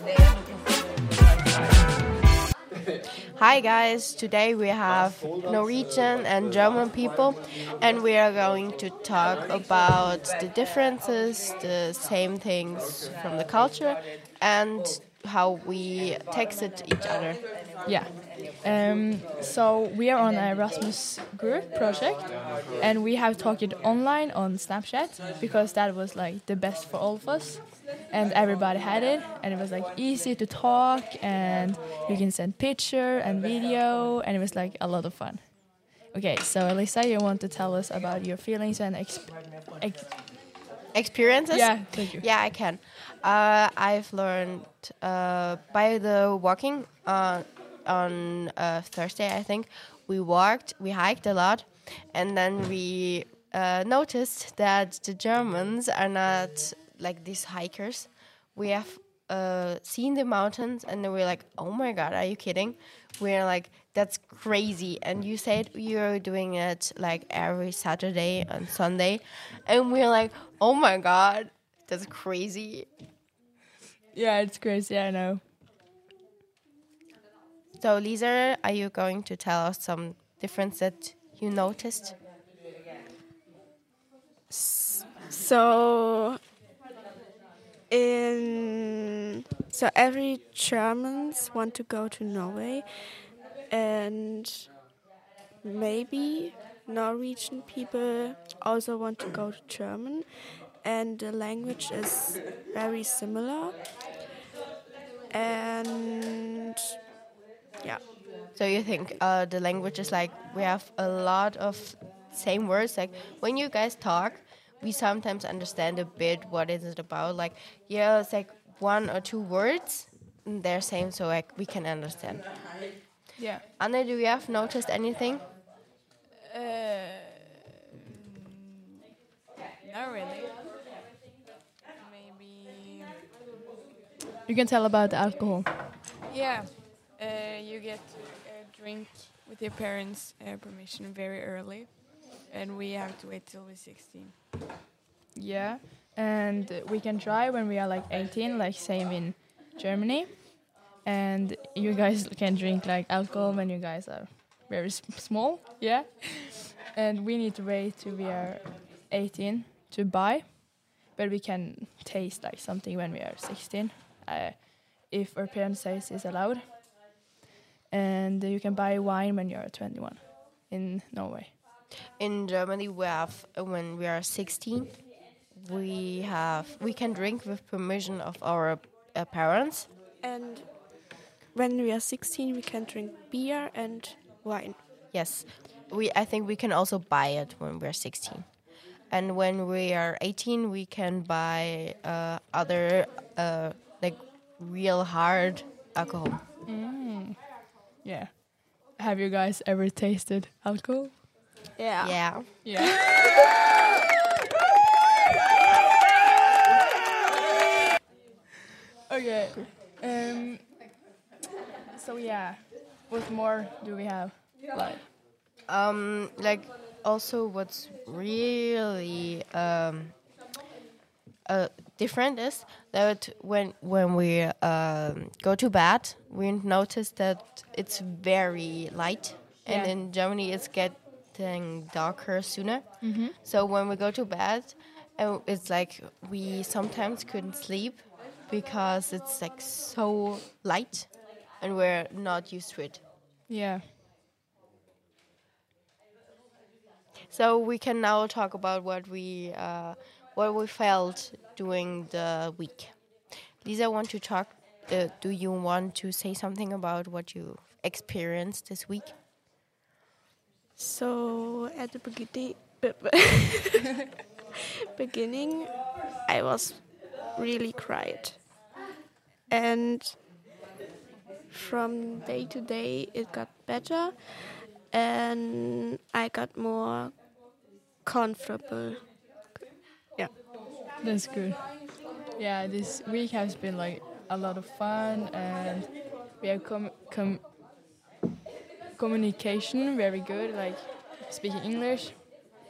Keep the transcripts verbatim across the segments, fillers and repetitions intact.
Hi guys, today we have Norwegian and German people, and we are going to talk about the differences, the same things from the culture, and how we texted each other. Yeah. Um, so we are on an Erasmus group project, and we have talked online on Snapchat because that was like the best for all of us, and everybody had it, and it was like easy to talk, and you can send picture and video, and it was like a lot of fun. Okay, so Elisa, you want to tell us about your feelings and exp- ex- Experiences? yeah, thank you. Yeah, I can. Uh, I've learned uh, by the walking uh, on uh, Thursday, I think. We walked, we hiked a lot, and then we uh, noticed that the Germans are not like these hikers. We have uh, seen the mountains, and then we're like, oh my god, are you kidding? We're like, that's crazy. And you said you're doing it like every Saturday and Sunday, and we're like, oh my god, that's crazy. Yeah, it's crazy, I know. So, Lisa, are you going to tell us some difference that you noticed? So in so every Germans want to go to Norway, and maybe Norwegian people also want to go to German, and the language is very similar. And yeah. So you think uh, the language is like we have a lot of same words. Like when you guys talk, we sometimes understand a bit what is it about. Like yeah, it's like one or two words, and they're same, so like we can understand. Yeah. Anna, do you have noticed anything? Uh, not really. Maybe. You can tell about the alcohol. Yeah. Uh, you get a drink with your parents' uh, permission very early, and we have to wait till we're sixteen. Yeah, and we can try when we are like eighteen, like same in Germany. And you guys can drink like alcohol when you guys are very s- small, yeah. And we need to wait till we are eighteen to buy, but we can taste like something when we are sixteen, uh, if our parents says it's allowed. And you can buy wine when you're twenty-one in Norway. In Germany, we have uh, when we are sixteen, we have we can drink with permission of our uh, parents. And when we are sixteen, we can drink beer and wine. Yes, we. I think we can also buy it when we're sixteen, and when we are eighteen, we can buy uh, other uh, like real hard alcohol. Yeah. Have you guys ever tasted alcohol? Yeah. Yeah. Yeah. Okay. Um. So yeah, what more do we have? Like, Um. Like also, what's really um. Uh, different is that when when we um, go to bed, we notice that it's very light, and Yeah. in Germany it's getting darker sooner. So when we go to bed, uh, it's like we sometimes couldn't sleep because it's like so light, and we're not used to it. yeah. So we can now talk about what we uh, what we felt during the week. Lisa, want to talk? Uh, do you want to say something about what you experienced this week? So at the beginning, beginning, I was really cried, and from day to day it got better, and I got more comfortable. Yeah. That's good. Yeah, this week has been like a lot of fun, and we have com- com- communication very good, like speaking English,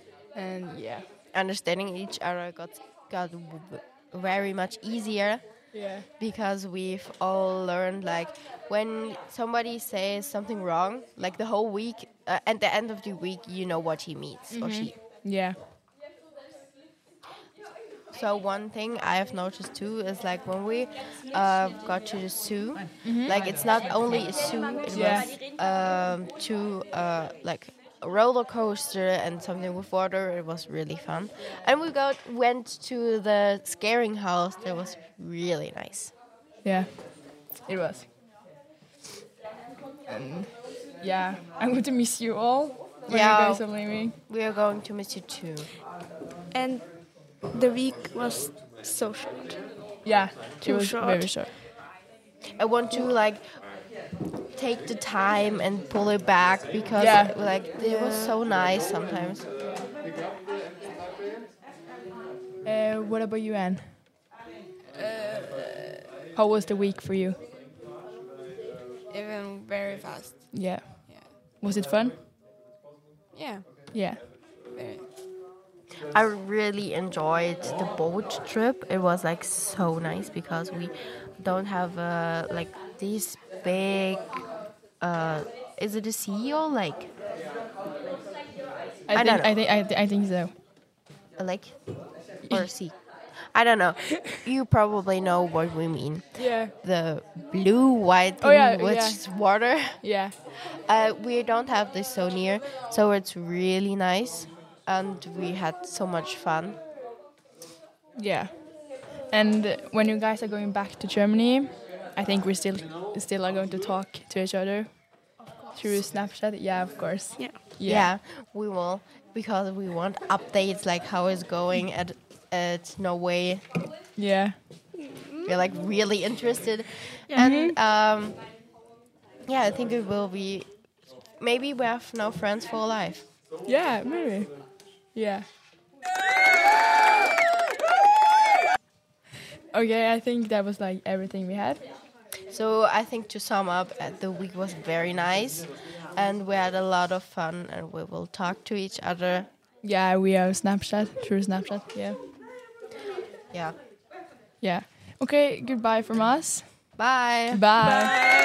and yeah, Understanding each other got got w- very much easier. Yeah. because we've all learned like when somebody says something wrong, like the whole week, uh, at the end of the week, you know what he means or she. Yeah. So one thing I have noticed too is like when we uh, got to the zoo, like it's not only a zoo, it Yeah. was um, to uh, like a roller coaster and something with water. It was really fun, and we got went to the scaring house. That was really nice. Yeah. It was. And yeah, I'm going to miss you all when Yeah. you guys are leaving. We are going to miss you too. And the week was so short. Yeah, Too it was short. very short. I want to like take the time and pull it back because Yeah. like it was so nice sometimes. Uh, what about you, Anne? How was the week for you? Even very fast. Yeah. Yeah. Was it fun? Yeah. Yeah. Very. I really enjoyed the boat trip. It was like so nice because we don't have uh, like these big. Uh, is it a sea or lake? I, I think don't know. I think I, th- I think so. A lake or a sea? I don't know. You probably know what we mean. Yeah. The blue white Oh, thing yeah, with yeah. water. Yeah. Uh, we don't have this so near, so it's really nice, and we had so much fun. Yeah. And uh, when you guys are going back to Germany, I think we still still are going to talk to each other through Snapchat. Yeah, of course. Yeah. Yeah. we will because we want updates like how it's going at at Norway. Yeah. We're like really interested, and um, yeah, I think it will be. Maybe we have no friends for life. Yeah, maybe. Yeah. Okay, I think that was like everything we had. So I think to sum up, uh, the week was very nice, and we had a lot of fun, and we will talk to each other. Yeah, we have Snapchat, through Snapchat. Yeah. Yeah. Yeah. Okay, goodbye from us. Bye. Bye.